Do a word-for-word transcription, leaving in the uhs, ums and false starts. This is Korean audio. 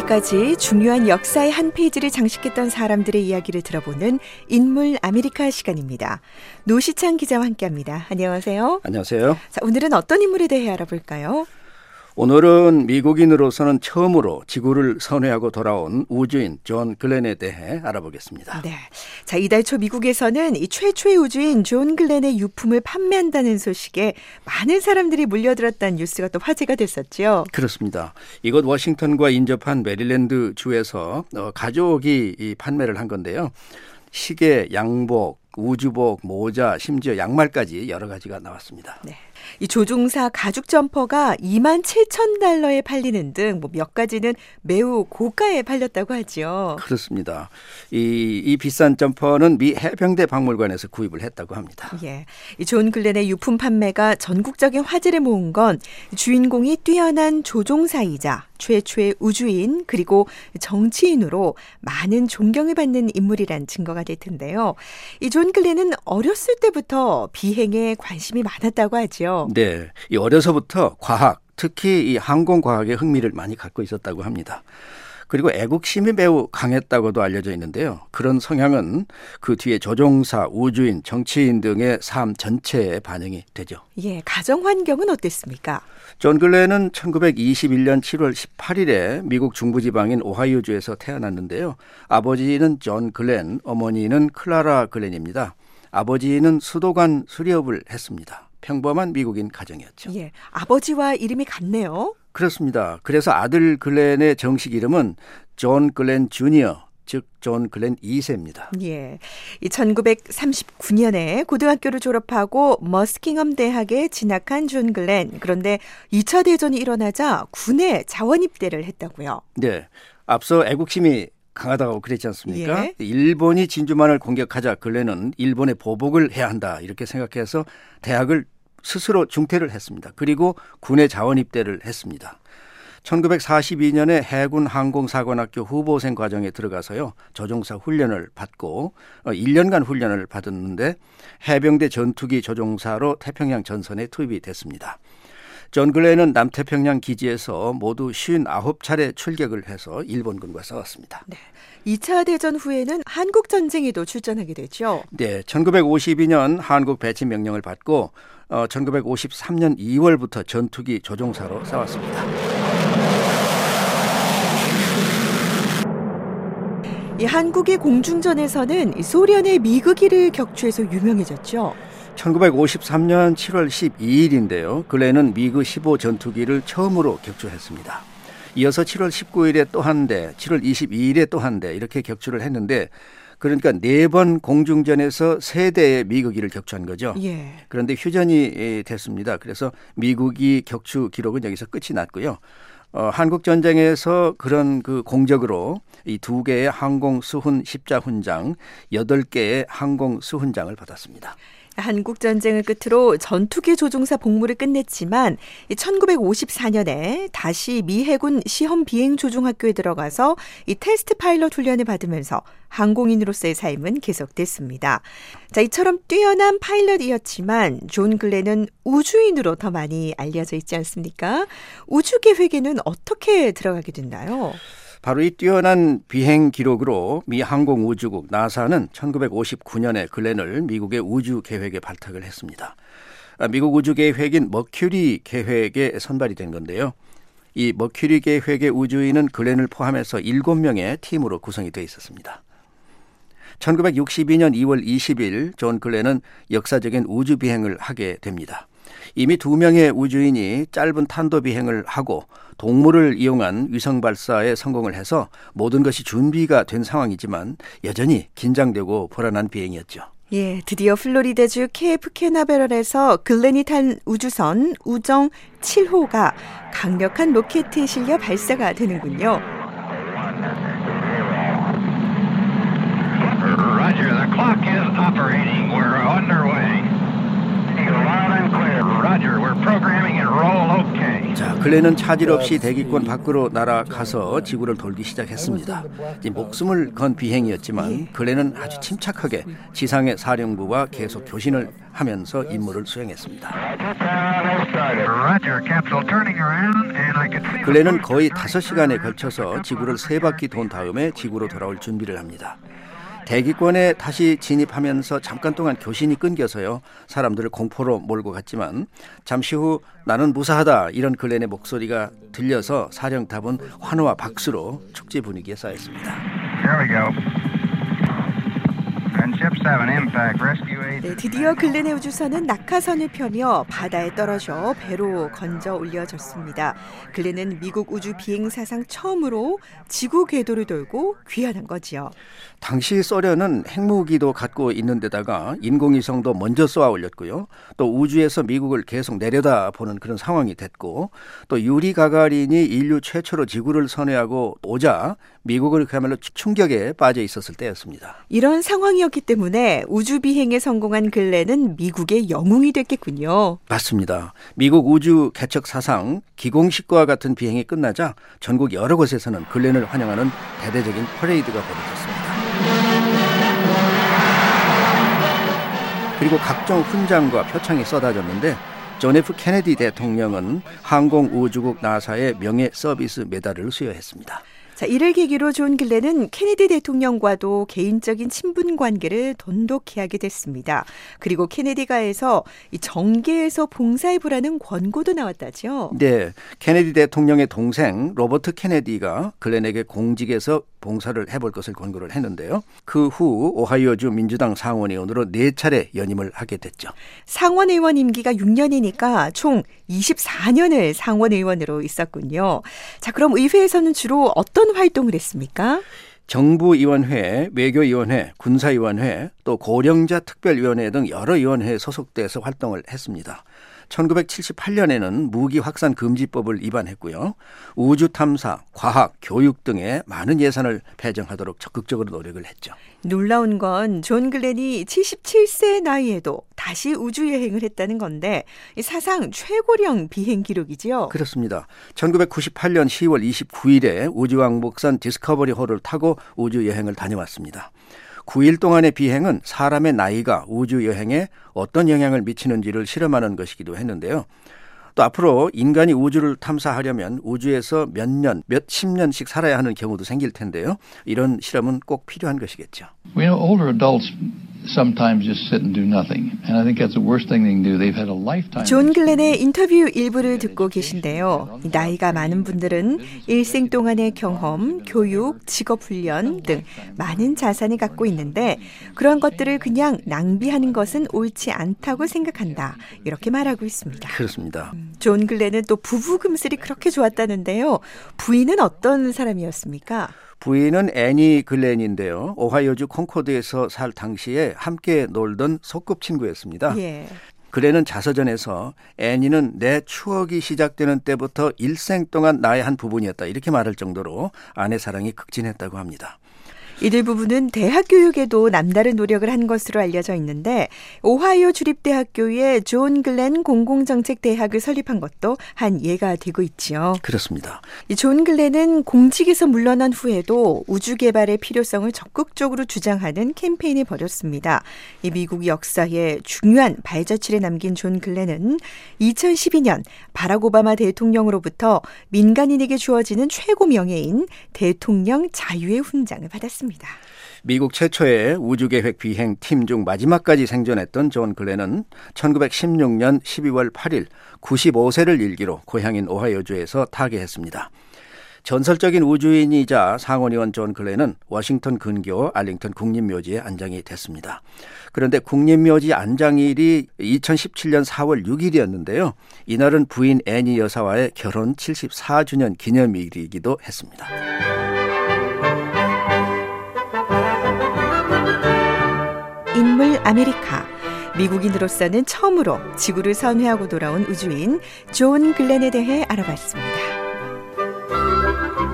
이때까지 중요한 역사의 한 페이지를 장식했던 사람들의 이야기를 들어보는 인물 아메리카 시간입니다. 노시창 기자와 함께합니다. 안녕하세요. 안녕하세요. 자, 오늘은 어떤 인물에 대해 알아볼까요? 오늘은 미국인으로서는 처음으로 지구를 선회하고 돌아온 우주인 존 글렌에 대해 알아보겠습니다. 네, 자, 이달 초 미국에서는 이 최초의 우주인 존 글렌의 유품을 판매한다는 소식에 많은 사람들이 몰려들었다는 뉴스가 또 화제가 됐었죠. 그렇습니다. 이곳 워싱턴과 인접한 메릴랜드 주에서 어, 가족이 이 판매를 한 건데요. 시계, 양복, 우주복, 모자, 심지어 양말까지 여러 가지가 나왔습니다. 네. 이 조종사 가죽 점퍼가 이만 칠천 달러에 팔리는 등 뭐 몇 가지는 매우 고가에 팔렸다고 하죠. 그렇습니다. 이, 이 비싼 점퍼는 미 해병대 박물관에서 구입을 했다고 합니다. 예, 이 존 글렌의 유품 판매가 전국적인 화제를 모은 건 주인공이 뛰어난 조종사이자 최초의 우주인 그리고 정치인으로 많은 존경을 받는 인물이란 증거가 될 텐데요. 이 존 글렌은 어렸을 때부터 비행에 관심이 많았다고 하죠. 네, 이 어려서부터 과학, 특히 이 항공과학에 흥미를 많이 갖고 있었다고 합니다. 그리고 애국심이 매우 강했다고도 알려져 있는데요. 그런 성향은 그 뒤에 조종사, 우주인, 정치인 등의 삶 전체에 반영이 되죠. 예, 가정 환경은 어땠습니까? 존 글렌은 천구백이십일 년 칠월 십팔일에 미국 중부지방인 오하이오주에서 태어났는데요. 아버지는 존 글렌, 어머니는 클라라 글렌입니다. 아버지는 수도관 수리업을 했습니다. 평범한 미국인 가정이었죠. 예, 아버지와 이름이 같네요. 그렇습니다. 그래서 아들 글렌의 정식 이름은 존 글렌 주니어, 즉 존 글렌 이 세입니다. 예, 이 천구백삼십구 년에 고등학교를 졸업하고 머스킹엄 대학에 진학한 존 글렌. 그런데 이 차 대전이 일어나자 군에 자원 입대를 했다고요. 네, 앞서 애국심이 강하다고 그랬지 않습니까? 예. 일본이 진주만을 공격하자 글렌은 일본에 보복을 해야 한다 이렇게 생각해서 대학을 스스로 중퇴를 했습니다. 그리고 군에 자원 입대를 했습니다. 천구백사십이 년에 해군 항공사관학교 후보생 과정에 들어가서요. 조종사 훈련을 받고 일 년간 훈련을 받았는데 해병대 전투기 조종사로 태평양 전선에 투입이 됐습니다. 존 글렌은 남태평양 기지에서 모두 오십구 차례 출격을 해서 일본군과 싸웠습니다. 네. 이 차 대전 후에는 한국전쟁에도 출전하게 되죠. 네, 천구백오십이 년 한국 배치 명령을 받고 어, 천구백오십삼 년 이월부터 전투기 조종사로 싸웠습니다. 이 한국의 공중전에서는 소련의 미그기를 격추해서 유명해졌죠. 천구백오십삼 년 칠월 십이일인데요. 글렌은 미그 십오 전투기를 처음으로 격추했습니다. 이어서 칠월 십구일에 또 한 대, 칠월 이십이일에 또 한 대 이렇게 격추를 했는데 그러니까 네 번 공중전에서 세 대의 미그기를 격추한 거죠. 예. 그런데 휴전이 됐습니다. 그래서 미국이 격추 기록은 여기서 끝이 났고요. 어, 한국 전쟁에서 그런 그 공적으로 이 두 개의 항공 수훈 십자 훈장, 여덟 개의 항공 수훈장을 받았습니다. 한국 전쟁을 끝으로 전투기 조종사 복무를 끝냈지만 천구백오십사 년에 다시 미 해군 시험 비행 조종학교에 들어가서 이 테스트 파일럿 훈련을 받으면서 항공인으로서의 삶은 계속됐습니다. 자, 이처럼 뛰어난 파일럿이었지만 존 글렌은 우주인으로 더 많이 알려져 있지 않습니까? 우주 계획에는 어떻게 들어가게 됐나요? 바로 이 뛰어난 비행 기록으로 미 항공우주국 나사는 천구백오십구 년에 글렌을 미국의 우주 계획에 발탁을 했습니다. 미국 우주 계획인 머큐리 계획에 선발이 된 건데요. 이 머큐리 계획의 우주인은 글렌을 포함해서 일곱 명의 팀으로 구성이 되어 있었습니다. 천구백육십이 년 이월 이십일 존 글렌은 역사적인 우주 비행을 하게 됩니다. 이미 두 명의 우주인이 짧은 탄도 비행을 하고 동물을 이용한 위성 발사에 성공을 해서 모든 것이 준비가 된 상황이지만 여전히 긴장되고 불안한 비행이었죠. 예, 드디어 플로리다주 케이프 캐나베럴에서 글렌이 탄 우주선 우정 칠 호가 강력한 로켓에 실려 발사가 되는군요. Roger, the clock is operating. We're underway. Loud and clear. Roger, we're programming and roll okay. 자, 글렌은 차질 없이 대기권 밖으로 날아가서 지구를 돌기 시작했습니다. 목숨을 건 비행이었지만 글렌은 아주 침착하게 지상의 사령부와 계속 교신을 하면서 임무를 수행했습니다. 글렌은 거의 다섯 시간에 걸쳐서 지구를 세 바퀴 돈 다음에 지구로 돌아올 준비를 합니다. 대기권에 다시 진입하면서 잠깐 동안 교신이 끊겨서요. 사람들을 공포로 몰고 갔지만 잠시 후 나는 무사하다 이런 글렌의 목소리가 들려서 사령탑은 환호와 박수로 축제 분위기에 쌓였습니다. Here we go. 네, 드디어 글렌의 우주선은 낙하선을 펴며 바다에 떨어져 배로 건져 올려졌습니다. 글렌은 미국 우주 비행 사상 처음으로 지구 궤도를 돌고 귀환한 거지요. 당시 소련은 핵무기도 갖고 있는 데다가 인공위성도 먼저 쏘아 올렸고요. 또 우주에서 미국을 계속 내려다보는 그런 상황이 됐고 또 유리 가가린이 인류 최초로 지구를 선회하고 오자 미국은 그야말로 충격에 빠져 있었을 때였습니다. 이런 상황이었기 때문에 우주 비행에 성공한 글렌은 미국의 영웅이 됐겠군요. 맞습니다. 미국 우주 개척 사상 기공식과 같은 비행이 끝나자 전국 여러 곳에서는 글렌을 환영하는 대대적인 퍼레이드가 벌어졌습니다. 그리고 각종 훈장과 표창이 쏟아졌는데 존 에프 케네디 대통령은 항공우주국 나사의 명예 서비스 메달을 수여했습니다. 자, 이를 계기로 존 글렌은 케네디 대통령과도 개인적인 친분 관계를 돈독히 하게 됐습니다. 그리고 케네디가에서 이 정계에서 봉사해보라는 권고도 나왔다죠. 네, 케네디 대통령의 동생 로버트 케네디가 글렌에게 공직에서 봉사를 해볼 것을 권고를 했는데요. 그 후 오하이오주 민주당 상원의원으로 네 차례 연임을 하게 됐죠. 상원의원 임기가 육 년이니까 총 이십사 년을 상원의원으로 있었군요. 자, 그럼 의회에서는 주로 어떤 활동을 했습니까? 정부위원회, 외교위원회, 군사위원회, 또 고령자 특별위원회 등 여러 위원회에 소속돼서 활동을 했습니다. 천구백칠십팔 년에는 무기 확산 금지법을 위반했고요. 우주 탐사, 과학, 교육 등에 많은 예산을 배정하도록 적극적으로 노력을 했죠. 놀라운 건 존 글렌이 칠십칠 세 나이에도 다시 우주 여행을 했다는 건데 사상 최고령 비행 기록이지요. 그렇습니다. 천구백구십팔 년 시월 이십구일에 우주왕복선 디스커버리호를 타고 우주 여행을 다녀왔습니다. 구 일 동안의 비행은 사람의 나이가 우주 여행에 어떤 영향을 미치는지를 실험하는 것이기도 했는데요. 또 앞으로 인간이 우주를 탐사하려면 우주에서 몇 년, 몇십 년씩 살아야 하는 경우도 생길 텐데요. 이런 실험은 꼭 필요한 것이겠죠. We know older adults sometimes just sit and do nothing. And I think that's the worst thing they can do. They've had a lifetime. 존 글렌의 인터뷰 일부를 듣고 계신데요. 나이가 많은 분들은 일생 동안의 경험, 교육, 직업 훈련 등 많은 자산을 갖고 있는데 그런 것들을 그냥 낭비하는 것은 옳지 않다고 생각한다. 이렇게 말하고 있습니다. 그렇습니다. 존 글렌은 또 부부 금슬이 그렇게 좋았다는데요. 부인은 어떤 사람이었습니까? 부인은 애니 글렌인데요. 오하이오주 콘코드에서 살 당시에 함께 놀던 소꿉친구였습니다. 예. 글렌은 자서전에서 애니는 내 추억이 시작되는 때부터 일생 동안 나의 한 부분이었다 이렇게 말할 정도로 아내 사랑이 극진했다고 합니다. 이들 부부는 대학 교육에도 남다른 노력을 한 것으로 알려져 있는데 오하이오 주립대학교에 존 글렌 공공정책대학을 설립한 것도 한 예가 되고 있지요. 그렇습니다. 이 존 글렌은 공직에서 물러난 후에도 우주 개발의 필요성을 적극적으로 주장하는 캠페인을 벌였습니다. 이 미국 역사에 중요한 발자취를 남긴 존 글렌은 이천십이 년 바락 오바마 대통령으로부터 민간인에게 주어지는 최고 명예인 대통령 자유의 훈장을 받았습니다. 미국 최초의 우주계획 비행 팀 중 마지막까지 생존했던 존 글렌은 천구백십육 년 십이월 팔일 구십오 세를 일기로 고향인 오하이오주에서 타계했습니다. 전설적인 우주인이자 상원의원 존 글렌은 워싱턴 근교 알링턴 국립묘지에 안장이 됐습니다. 그런데 국립묘지 안장일이 이천십칠 년 사월 육일이었는데요. 이날은 부인 애니 여사와의 결혼 칠십사 주년 기념일이기도 했습니다. 인물 아메리카. 미국인으로서는 처음으로 지구를 선회하고 돌아온 우주인 존 글렌에 대해 알아봤습니다.